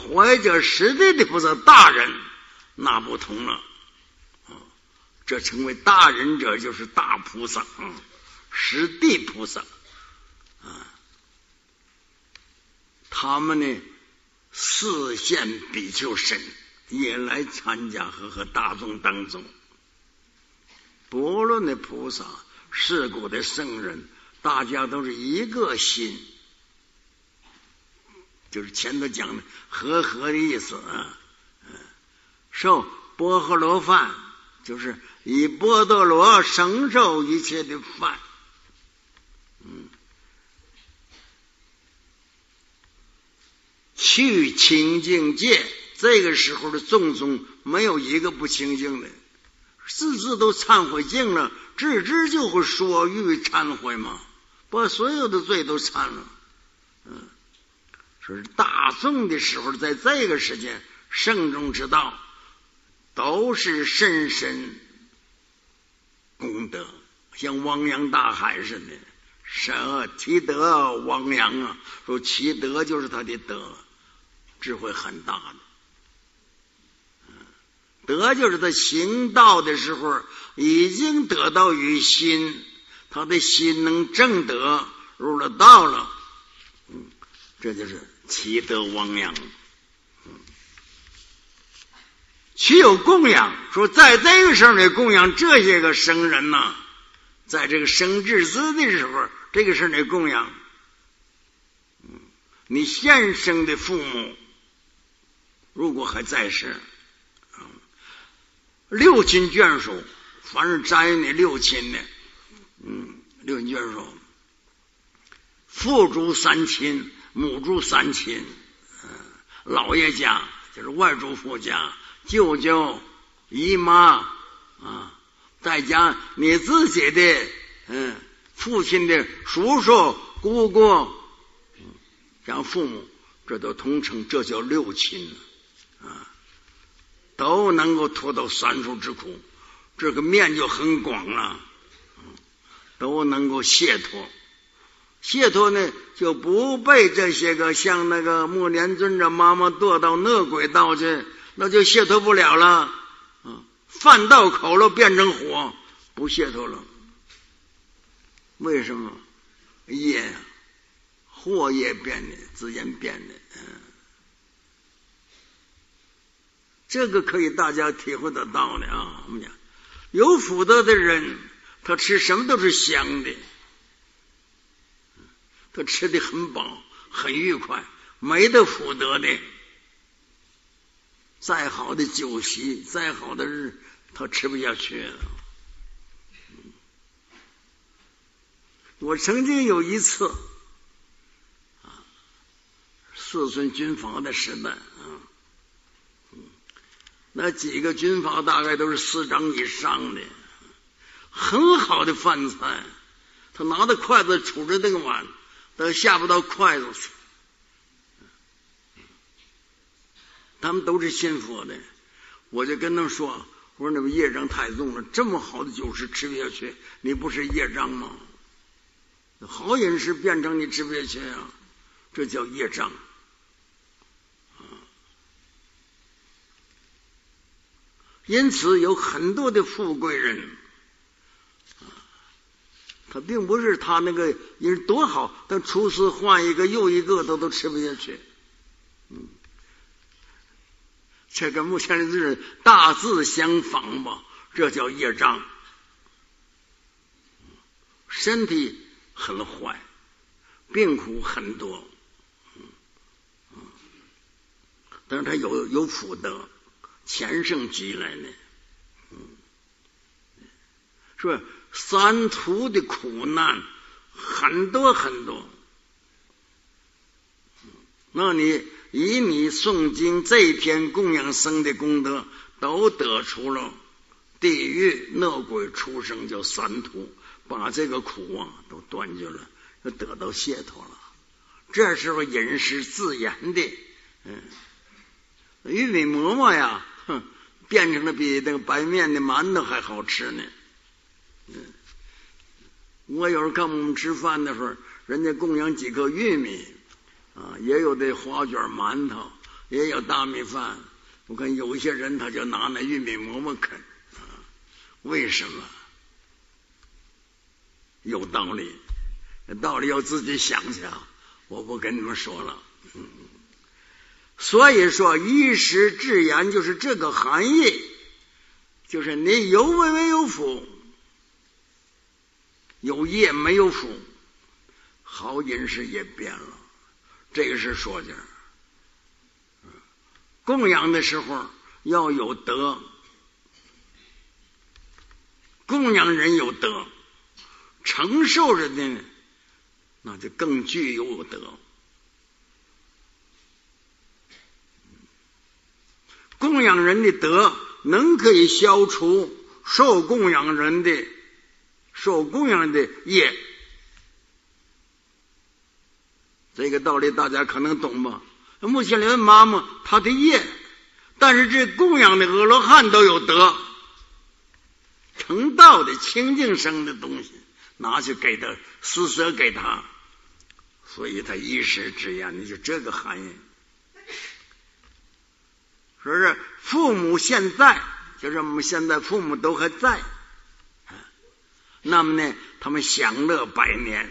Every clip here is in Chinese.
怀着实地的菩萨大人那不同了。这称为大人者就是大菩萨，实地菩萨。他们呢四现比丘身也来参加和大众当中。不论的菩萨世故的圣人，大家都是一个心，就是前头讲的和合的意思啊。受波诃罗饭，就是以波多罗承受一切的饭。去清净戒，这个时候的众中没有一个不清净的，字字都忏悔净了，自知就会说欲忏悔嘛，把所有的罪都忏了。说是大众的时候，在这个时间圣众之道都是深深功德，像汪洋大海似的。其德汪洋啊，说其德就是他的德，智慧很大的。德就是他行道的时候已经得到于心，他的心能正德，入了道了。这就是其德汪洋。其有供养，说在这个时候呢供养这些个生人呢，在这个生智资的时候，这个是你供养。你现生的父母如果还在世，六亲眷属，凡是沾有你六亲的，六亲眷属，父诸三亲，母诸三亲，老爷家就是外祖父家，舅舅、姨妈再加你自己的父亲的叔叔、姑姑，像父母，这都统称，这叫六亲都能够脱到三术之苦，这个面就很广了，都能够解脱。解脱呢，就不被这些个像那个木莲尊者妈妈堕到恶鬼道去，那就解脱不了了。饭到口了变成火，不解脱了。为什么？业祸业变的，自然变的。这个可以大家体会得到的啊。我们讲有福德的人，他吃什么都是香的，他吃的很饱很愉快。没得福德的，再好的酒席再好的日他吃不下去了。我曾经有一次四川军阀的时代那几个军阀大概都是师长以上的，很好的饭菜，他拿着筷子杵着那个碗，他下不到筷子去。他们都是信佛的，我就跟他们说，我说你们业障太重了，这么好的酒食吃不下去，你不是业障吗？好饮食变成你吃不下去啊，这叫业障。因此有很多的富贵人，他并不是他那个人多好，但厨师换一个又一个都吃不下去。这跟目前的人大致相仿吧，这叫业障。身体很坏，病苦很多，但是他有福德，前生积来的，说三途的苦难很多很多。那你以你诵经这一篇供养僧的功德，都得出了地狱恶鬼出生叫三途，把这个苦都断绝了，就得到解脱了。这时候饮食自然的，玉米馍馍呀，变成了比那个白面的馒头还好吃呢。我有时候看我们吃饭的时候，人家供养几颗玉米也有的花卷馒头， 也有大米饭。我看有些人他就拿那玉米馍馍啃，为什么？有道理，道理要自己想想，我不跟你们说了。所以说衣食至言就是这个含义，就是你有为没有福，有业没有福，好饮食也变了。这个是说的。供养的时候要有德，供养人有德，承受人的那就更具有德。供养人的德能可以消除受供养的业，这个道理大家可能懂吧？穆罕默妈妈他的业，但是这供养的阿罗汉都有德，成道的清净生的东西拿去给他，施舍给他，所以他衣食之言的就这个含义。说是父母现在，就是我们现在父母都还在，那么呢他们享乐百年。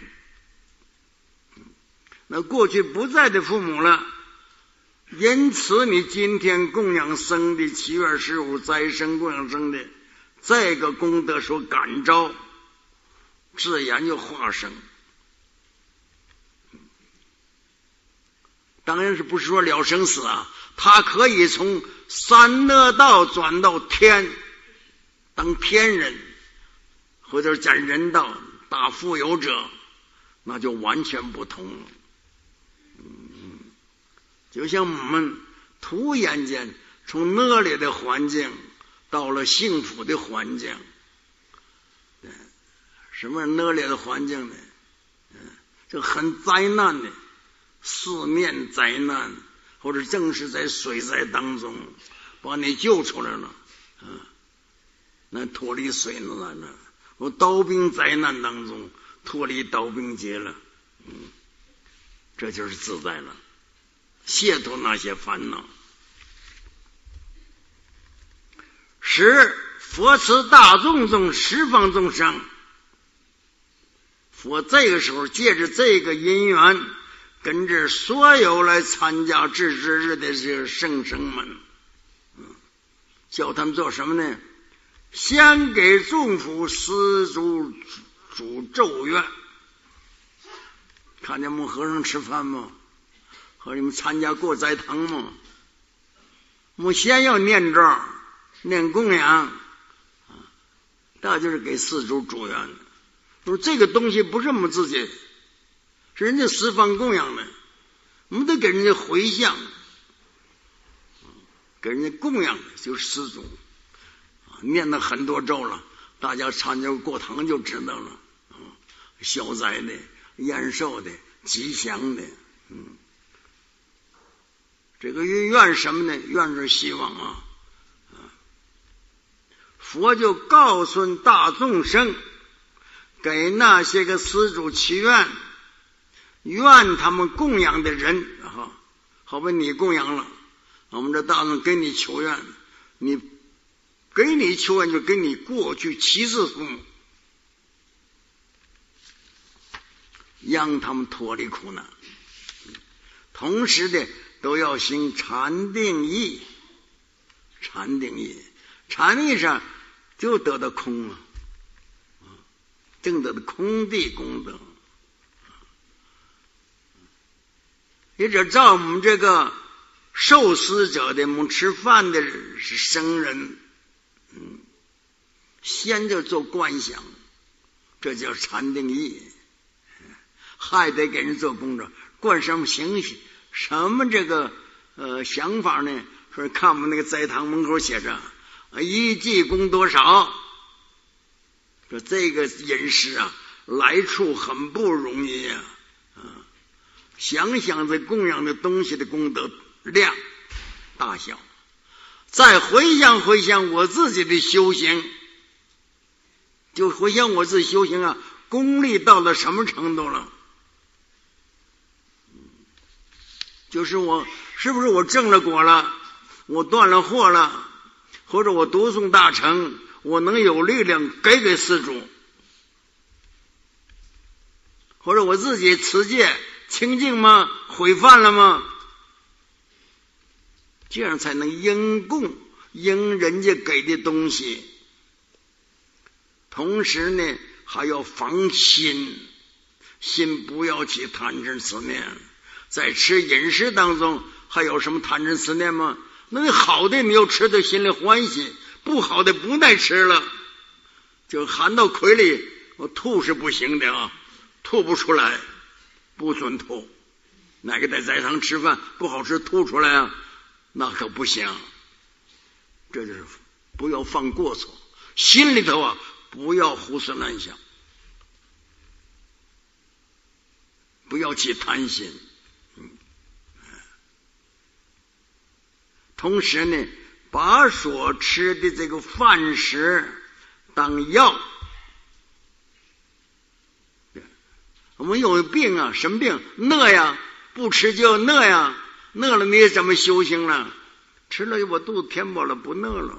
那过去不在的父母了，因此你今天供养生的7月15斋生供养生的这个功德所感召，自然就化生。当然是不是说了生死啊，他可以从三恶道转到天，当天人，或者讲人道大富有者，那就完全不同了。就像我们突然间从恶劣的环境到了幸福的环境。什么恶劣的环境呢？这很灾难的四面灾难，或者正是在水灾当中把你救出来了，那脱离水难了。我刀兵灾难当中脱离刀兵劫了，这就是自在了，卸脱那些烦恼。使佛慈大众中十方众生，佛这个时候借着这个因缘，跟着所有来参加至之日的这个圣僧们，叫他们做什么呢？先给众福施主咒愿。看见我们和尚吃饭吗？和你们参加过斋堂吗？我们先要念咒念供养，那就是给施主祝愿的。说这个东西不是我们自己，是人家十方供养的，我们得给人家回向，给人家供养的就是施主。念了很多咒了，大家参加过堂就知道了，消灾的、延寿的、吉祥的。这个愿什么呢？愿是希望啊。佛就告诉大众生，给那些个施主祈愿，愿他们供养的人，好比你供养了，我们这大众给你求愿，你给你求愿就给你过去7世父母，让他们脱离苦难。同时的都要行禅定意，禅定意，禅定上就得到空了，正得的空地功德。也者照我们这个受施者的，我们吃饭的是僧人，先就做观想，这叫禅定意，还得给人做功德。观什么形式？什么这个想法呢？说看我们那个斋堂门口写着一济供多少，说这个饮食啊来处很不容易啊。想想这供养的东西的功德量大小，再回想我自己的修行，就回想我自己修行啊，功力到了什么程度了？ 就是我是不是我正了果了，我断了祸了，或者我读诵大成，我能有力量给施主，或者我自己持戒清净吗？毁犯了吗？这样才能应供应人家给的东西。同时呢，还要防心，心不要起贪嗔痴念。在吃饮食当中还有什么贪嗔痴念吗？那好的你要吃的心里欢喜，不好的不耐吃了，就含到嘴里，我吐是不行的啊，吐不出来，不准吐。哪个在堂吃饭不好吃吐出来啊，那可不行。这就是不要犯过错，心里头啊不要胡思乱想，不要起贪心。同时呢，把所吃的这个饭食当药。我们有病啊，什么病？饿呀，不吃就要饿呀，饿了你也怎么修行了？吃了我肚子填饱了，不饿了。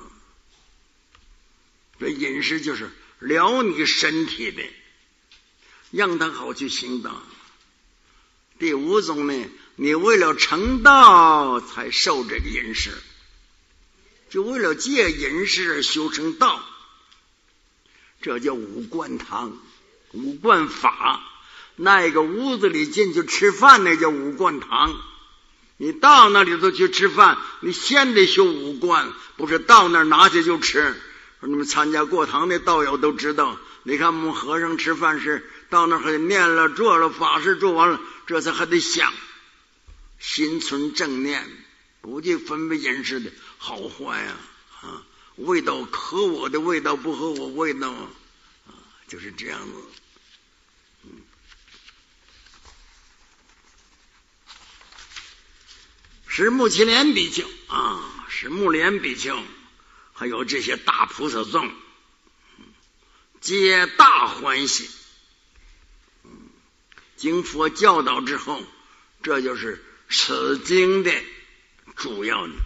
这饮食就是疗你身体的，让它好去行道。第五种呢，你为了成道才受这个饮食，就为了戒饮食而修成道，这叫五贯堂、五贯法。那个屋子里进去吃饭，那叫五贯堂。你到那里头去吃饭，你先得修五贯，不是到那儿拿去就吃。你们参加过堂的道友都知道，你看我们和尚吃饭时，到那儿还得念了做了法事做完了，这才还得想，心存正念，不去分别饮食的好坏啊，味道合我的味道，不合我味道啊，就是这样子。石木其莲比丘啊，石木莲比丘，还有这些大菩萨众，皆大欢喜。经佛教导之后，这就是此经的主要的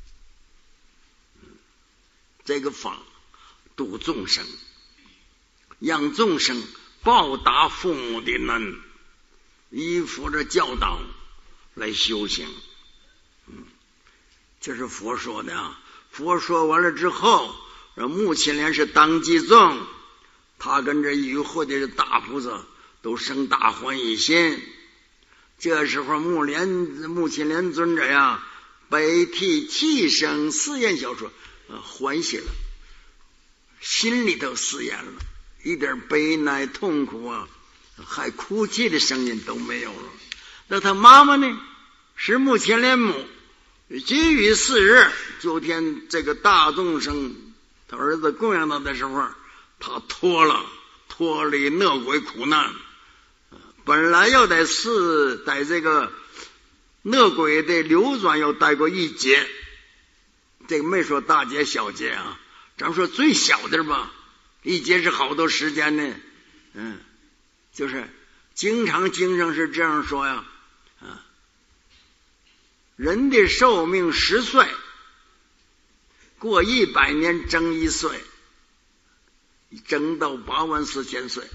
这个法，度众生，让众生报答父母的恩，依佛的教导来修行。这是佛说的啊。佛说完了之后，目犍连是当机众，他跟这与会的大菩萨都生大欢喜心。这时候目犍连尊者呀，悲涕泣声四言小说，欢喜了，心里头四言了，一点悲哀痛苦啊，还哭泣的声音都没有了。那他妈妈呢？是目犍连母，基于4日，就天这个大众生，他儿子供养他的时候，他脱离恶鬼苦难。本来要在这个恶鬼的流转要待过1劫，这个没说大劫小劫啊，咱说最小的吧，1劫是好多时间呢。就是经常经上是这样说呀，人的寿命10岁，过100年增1岁，增到84000岁。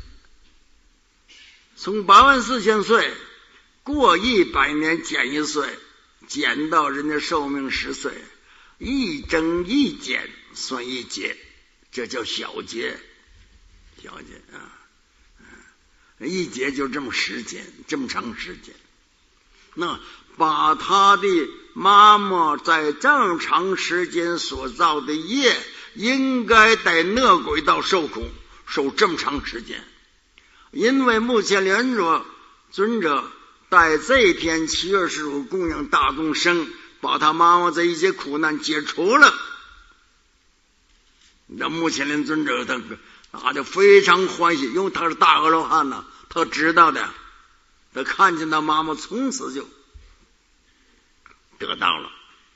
从84000岁过100年减1岁，减到人家寿命10岁，一增一减算1劫，这叫小劫。小劫啊，1劫就这么时间，这么长时间。那把他的妈妈在正常时间所造的业，应该在恶鬼道受苦，受这么长时间。因为目犍连尊者在这一天7月15供养大众生，把他妈妈这一些苦难解除了。那目犍连尊者他就非常欢喜，因为他是大阿罗汉呢，他知道的，他看见他妈妈从此就得到了。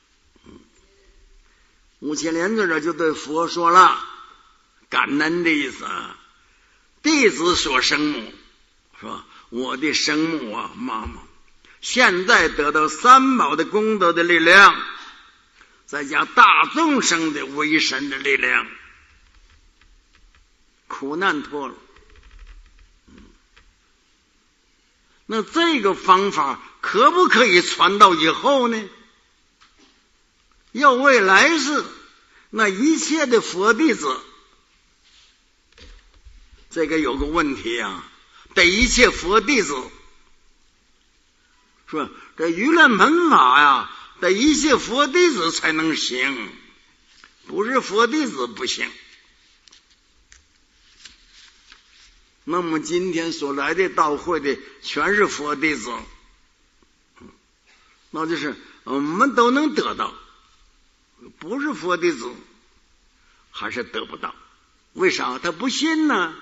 目犍连尊者就对佛说了感恩的意思啊，弟子所生母，说我的生母啊，妈妈现在得到三宝的功德的力量，再加大众生的为神的力量，苦难脱了。那这个方法可不可以传到以后呢？要未来世，那一切的佛弟子，这个有个问题啊，得一切佛弟子说这盂兰盆法呀，得一切佛弟子才能行，不是佛弟子不行。那么今天所来的到会的全是佛弟子，那就是我们都能得到，不是佛弟子还是得不到。为啥？他不信呢？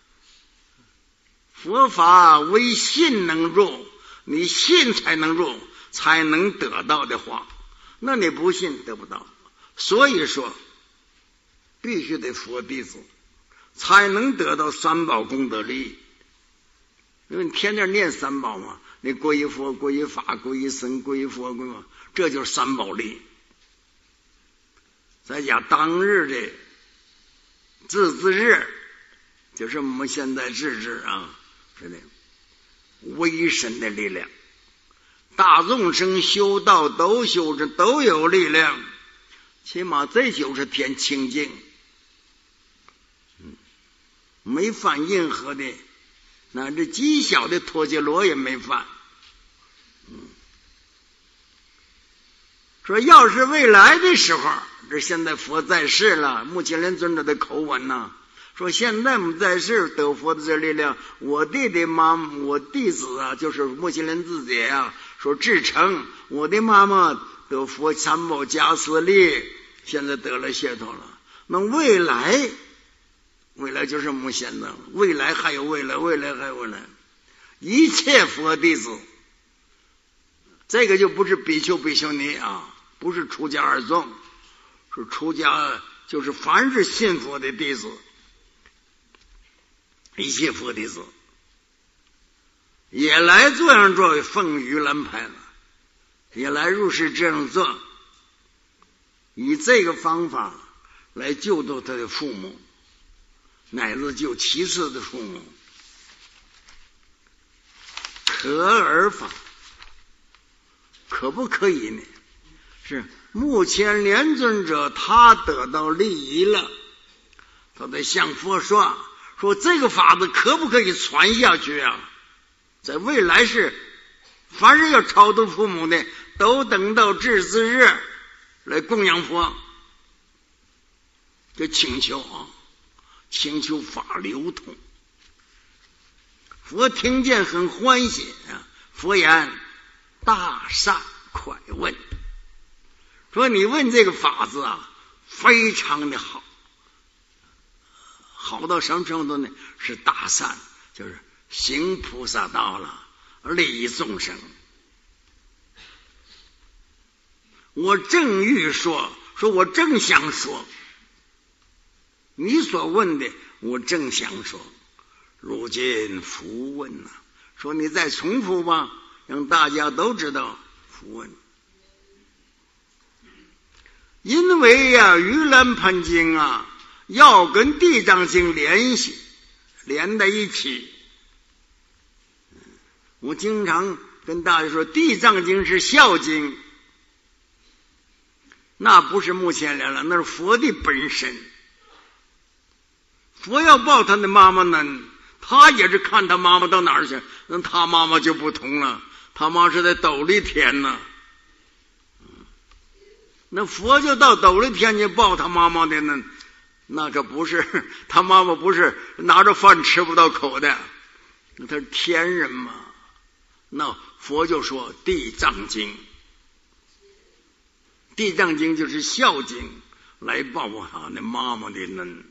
佛法唯信能入，你信才能入，才能得到的话，那你不信得不到。所以说必须得佛弟子才能得到三宝功德力。因为你天天念三宝嘛，你皈依佛、皈依法、皈依僧、皈依佛，这就是三宝力。再加当日的自日，就是我们现在自治啊，是的，威神的力量，大众生修道都修着都有力量，起码这就是天清净，没犯任何的，那这极小的脱缬罗也没犯。说要是未来的时候，这现在佛在世了，目犍连尊者的口吻呐，说现在我们在世得佛的这力量，我弟子啊，就是目犍连自己啊，说至诚，我的妈妈得佛三宝加持力，现在得了解脱了。那未来就是我们现在，未来还有未来，未来还有未来，一切佛弟子，这个就不是比丘比丘尼啊，不是出家二众，是出家，就是凡是信佛的弟子，一切佛弟子也来这样做，奉盂兰盆，也来入世这样做，以这个方法来救度他的父母，乃至救其次的父母。可尔法可不可以呢？是目犍连尊者他得到利益了，他得向佛说这个法子可不可以传下去啊？在未来世，凡是要超度父母的，都等到至子日来供养佛，这请求啊，请求法流通。佛听见很欢喜啊，佛言：大善快问。说你问这个法子啊，非常的好，好到什么程度呢？是大善，就是行菩萨道了，利益众生。我正欲说我正想说，你所问的我正想说，如今复问呐，说你再重复吧，让大家都知道复问。因为呀，盂兰盆经啊，要跟地藏经连在一起。我经常跟大家说，地藏经是孝经，那不是目犍连了，那是佛的本身。佛要报他的妈妈呢，他也是看他妈妈到哪儿去，那他妈妈就不同了，他妈是在斗笠天呢。那佛就到斗笠天去报他妈妈的呢，那可不是，他妈妈不是拿着饭吃不到口的，那他是天人嘛。那佛就说地藏经，地藏经就是孝经，来报他的妈妈的恩。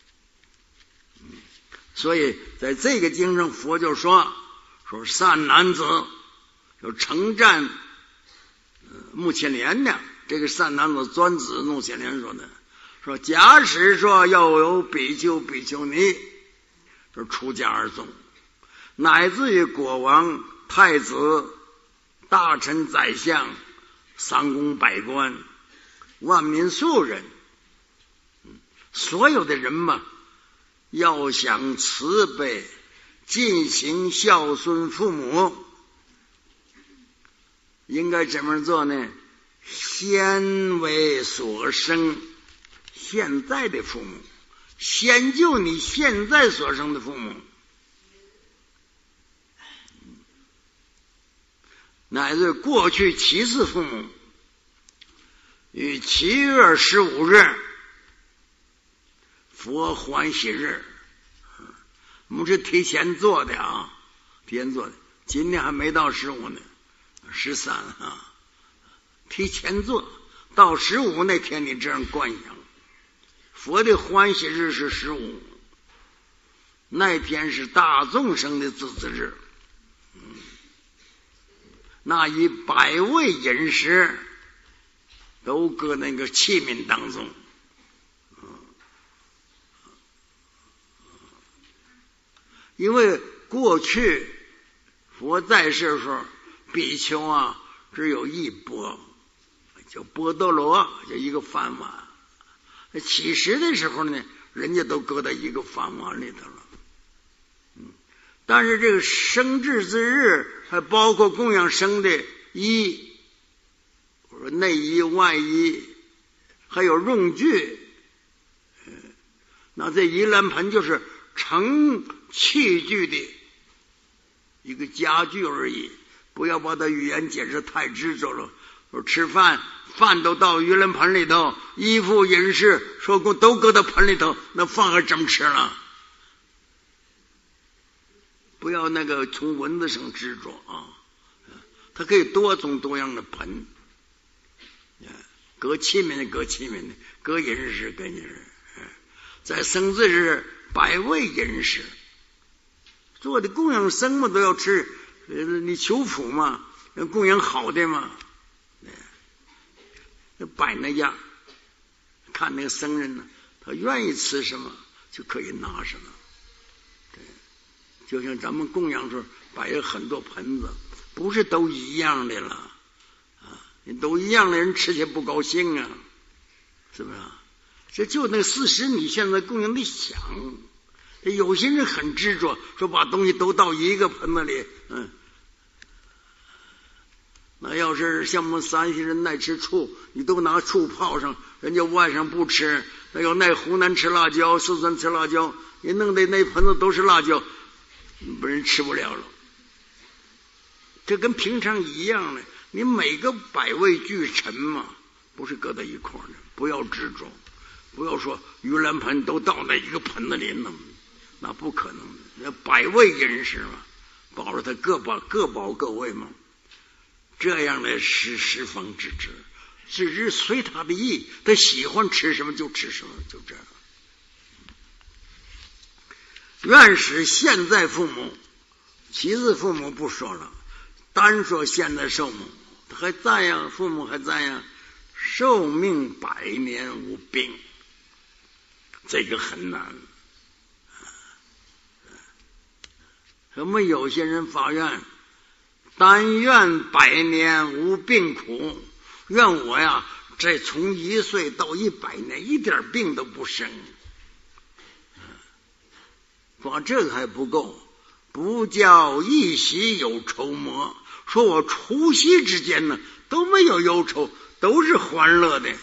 所以在这个经上，佛就说善男子有称赞目犍连的。这个善男子专指目犍连说的，说假使说要有比丘比丘尼，就是出家二众，乃至于国王太子大臣、宰相、三公、百官、万民庶人，所有的人嘛，要想慈悲尽行孝顺父母，应该怎么做呢？先为所生，现在的父母，先救你现在所生的父母，乃至过去其次父母。于7月15日佛欢喜日，我们是提前做的啊，提前做的，今天还没到15呢，13啊，提前做到15那天，你这样观想，佛的欢喜日是15，那天是大众生的自子日，那以百味饮食都搁那个器皿当中，因为过去佛在世的时候，比丘啊只有一钵，叫钵多罗，就一个饭碗。起食的时候呢，人家都搁到一个饭碗里头了。但是这个生至之日，还包括供养生的衣，内衣、外衣，还有用具。那这盂兰盆就是盛器具的一个家具而已，不要把它语言解释太执着了。吃饭，饭都到盂兰盆里头，衣服、饮食说都搁到盆里头，那饭还怎么吃了？不要那个从文字上执着啊，它可以多种多样的盆，搁器皿的搁器皿的，搁饮食搁饮食，在生字是百味饮食，做的供养生嘛都要吃，你求福嘛，供养好的嘛，摆那样，看那个僧人呢，他愿意吃什么就可以拿什么。就像咱们供养时候摆了很多盆子，不是都一样的了啊！你都一样的人吃起来不高兴啊，是不是？这就那40你现在供养的想，有些人很执着，说把东西都到一个盆子里，那要是像我们山西人爱吃醋，你都拿醋泡上，人家外甥不吃，那有那湖南吃辣椒，四川吃辣椒，你弄的那盆子都是辣椒。人吃不了了，这跟平常一样的，你每个百味俱陈嘛，不是搁在一块儿的，不要执着，不要说盂兰盆都到那一个盆子里弄，那不可能的，那百味饮食嘛，保着他各保各味嘛，这样的是十方之智，只是随他的意，他喜欢吃什么就吃什么，就这样。愿使现在父母，其次父母不说了，单说现在寿母，他还在呀，父母还在呀，寿命100年无病，这个很难。我们有些人发愿，但愿100年无病苦，愿我呀，这从1岁到100年一点病都不生。说这个还不够，不叫一夕有愁魔，说我除夕之间呢都没有忧愁，都是欢乐的，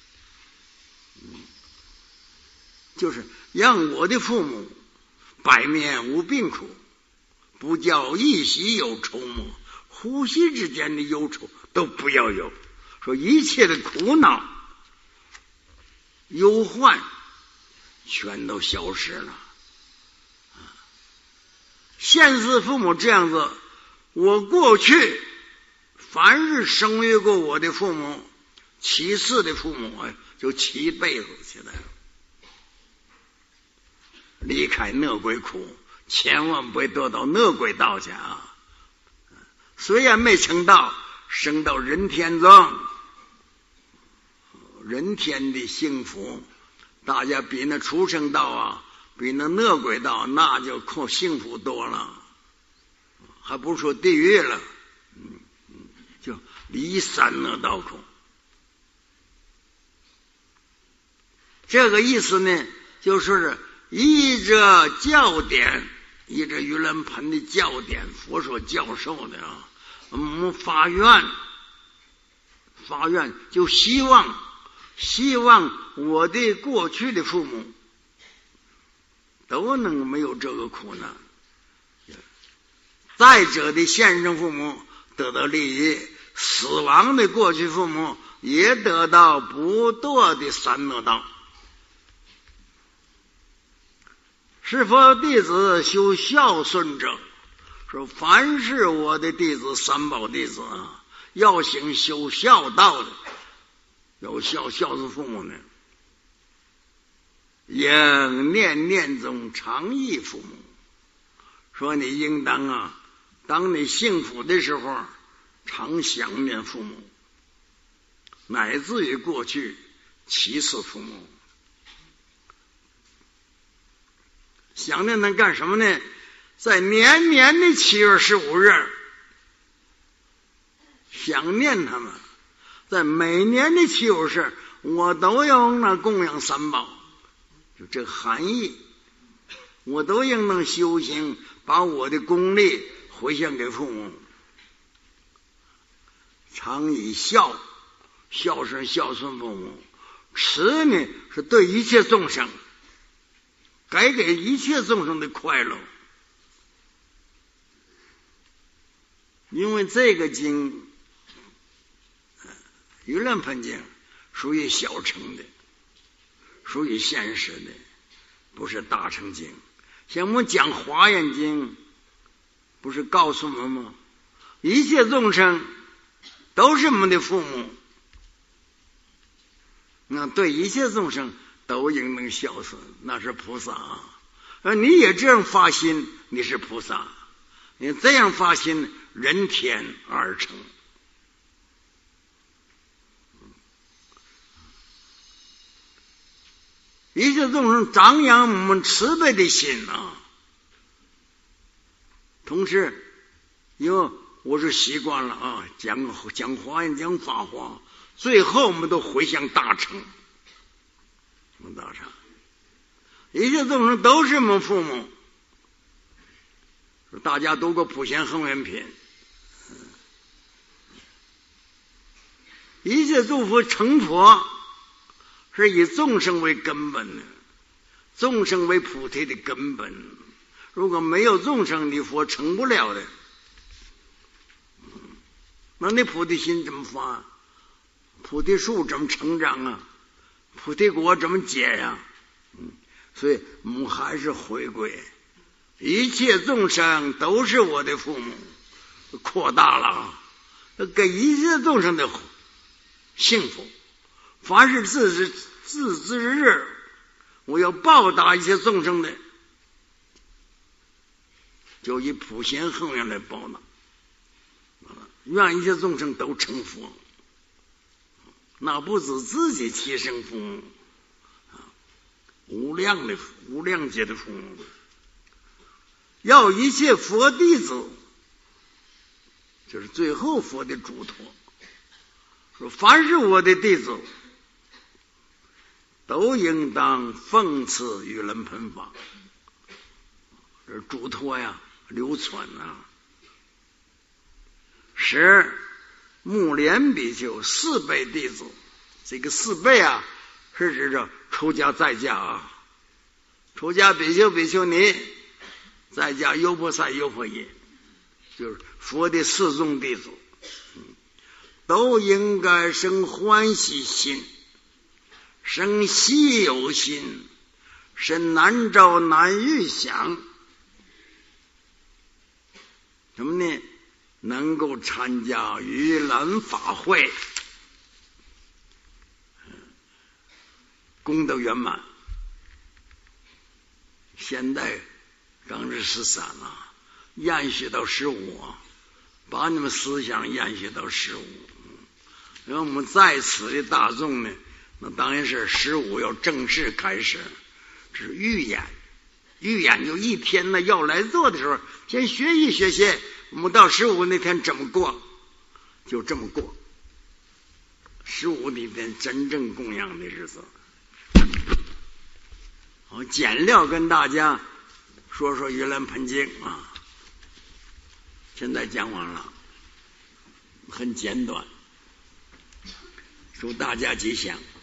就是让我的父母100年无病苦，不叫一夕有愁魔，呼吸之间的忧愁都不要有，说一切的苦恼忧患全都消失了。现世父母这样子，我过去凡是生育过我的父母，其次的父母就7辈子起来了。离开恶鬼苦，千万不会得到恶鬼道去啊！虽然没成道，升到人天中，人天的幸福，大家比那畜生道啊，比那恶鬼道那就幸福多了，还不说地狱了。 离三恶道空。这个意思呢，就是依着教典，依着盂兰盆的教典，佛所教授的啊，我们发愿就希望我的过去的父母都能没有这个苦难，再者的现生父母得到利益，死亡的过去父母也得到不堕的三恶道。是佛弟子修孝顺者，说凡是我的弟子三宝弟子啊，要行修孝道的，有孝顺父母呢，应念念中常忆父母。说你应当啊，当你幸福的时候常想念父母，乃至于过去其次父母。想念他干什么呢？在年年的7月15日想念他们，在每年的7月15日我都要那供养三宝，就这含义，我都应当修行，把我的功力回向给父母，常以孝顺父母。慈呢是对一切众生，该给一切众生的快乐。因为这个经盂兰盆经属于小乘的，属于现实的，不是大乘经。像我们讲华严经，不是告诉我们吗？一切众生都是我们的父母，那对一切众生都应能孝顺，那是菩萨啊。而你也这样发心，你是菩萨。你这样发心，人天二乘。一切众生张扬我们慈悲的心啊。同时，因为我是习惯了啊，讲华严讲法华，最后我们都回向大乘。大乘，一切众生都是我们父母。大家读过普贤恒愿品，一切诸佛成佛是以众生为根本的，众生为菩提的根本。如果没有众生，你佛成不了的。那你菩提心怎么发？菩提树怎么成长啊？菩提果怎么结呀？所以我们还是回归，一切众生都是我的父母，扩大了，给一切众生的幸福。凡是自知日，我要报答一切众生的，就以普贤恒愿来报答，愿一切众生都成佛。那不止自己亲生父母，无量劫的父母，要一切佛弟子，就是最后佛的嘱托，说凡是我的弟子，都应当奉持盂兰盆法。这嘱托呀，流传啊。使目连比丘4辈弟子，这个4辈啊，是指着出家在家啊，出家比丘比丘尼，在家优婆塞优婆夷，就是佛的4众弟子，都应该生欢喜心，生希有心，生难招难遇想。什么呢？能够参加盂兰法会，功德圆满。现在刚是13了，延续到15，把你们思想延续到15。然后我们在此的大众呢，那当然是15要正式开始，这是预演。预演就一天呢，要来做的时候，先学习学习。我们到15那天怎么过，就这么过。 15里边真正供养的日子。好，简料跟大家说说盂兰盆经啊，现在讲完了，很简短，祝大家吉祥。